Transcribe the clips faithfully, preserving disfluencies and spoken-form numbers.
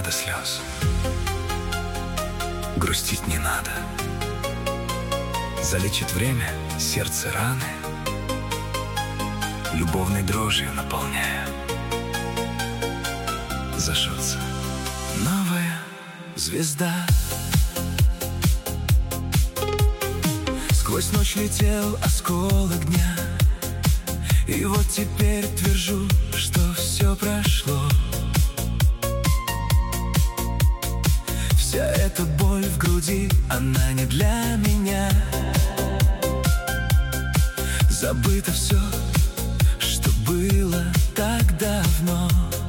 надо слез, грустить не надо. Залечит время сердце раны, любовной дрожью наполняя. Зажжется новая звезда. Сквозь ночь летел осколок дня, и вот теперь твержу, что все прошло. Вся эта боль в груди, она не для меня. Забыто все, что было так давно.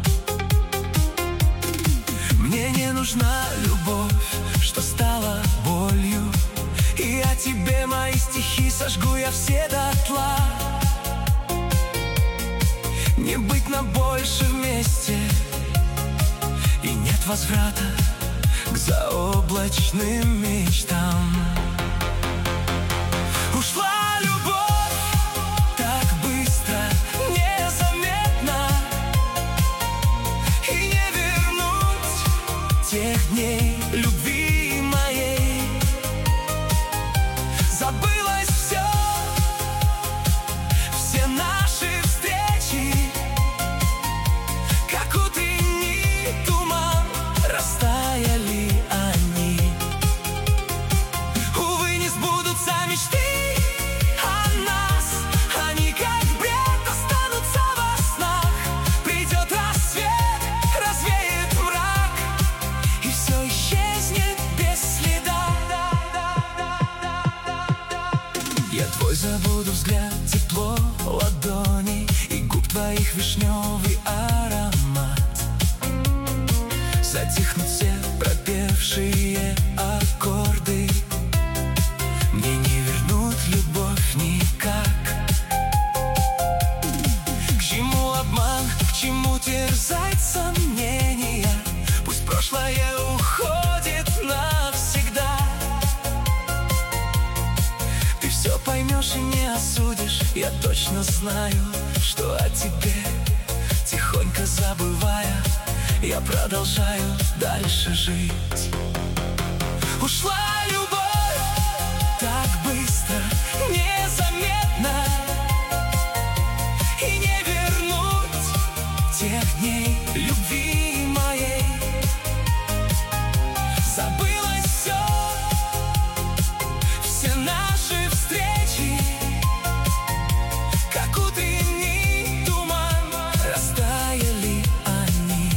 Мне не нужна любовь, что стала болью, и о тебе мои стихи сожгу я все дотла. Не быть нам больше вместе, и нет возврата к заоблачным мечтам. Ушла любовь так быстро, незаметно, и не вернуть тех дней любви моей. Забылось все, все наши встречи, как утренний туман, растаяли они. Увы, не сбудутся мечты о нас, они как бред останутся во снах. Придет рассвет, развеет мрак, и все исчезнет без следа. Я твой забуду взгляд, тепло ладоней и губ твоих вишневый аромат. Затихнут все пропевшие аккорды, мне не вернут любовь никак. К чему обман, к чему терзать сомнения? Пусть прошлое уходит навсегда. Ты все поймешь и не осудишь, я точно знаю, что о тебе, тихонько забывая, я продолжаю дальше жить. Ушла любовь так быстро, незаметно, и не вернуть тех дней любви моей. Забылось все, все наши встречи, как утренний туман, растаяли они.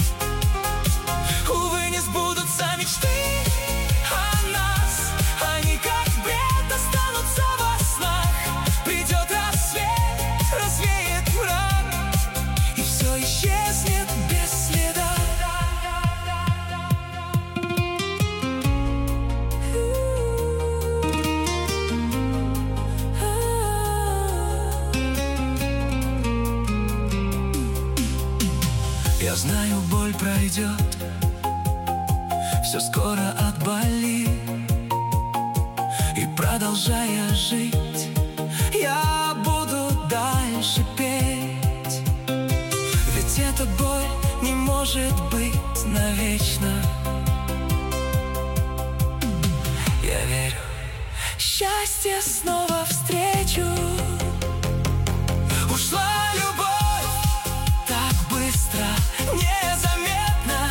Увы, не сбудутся мечты о нас, они как бред останутся во снах. Придет рассвет, развеет мрак, и все исчезнет без следа. Я знаю, боль пройдет, все скоро отболит, и продолжая жить, я буду дальше петь. Ведь эта боль не может быть навечно. Я верю, счастье снова встречу. Ушла любовь так быстро, незаметно,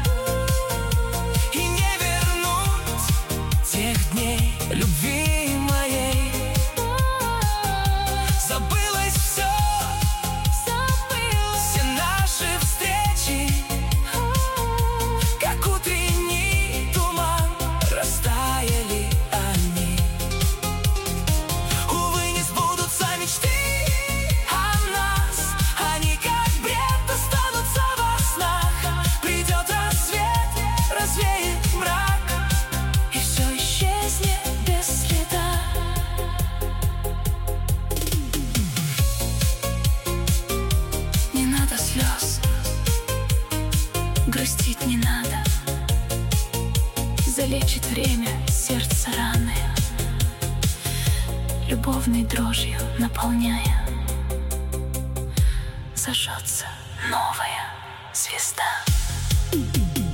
и не вернуть тех дней любви моей. Забылось все, все наши встречи, как утренний туман, растаяли они. Увы, не сбудутся мечты о нас, они как бред останутся во снах. Придет рассвет, развеет мрак, и все исчезнет без следа. Не надо слез, грустить не надо. Залечит время сердце раны, любовной дрожью наполняя. Зажжется новая звезда.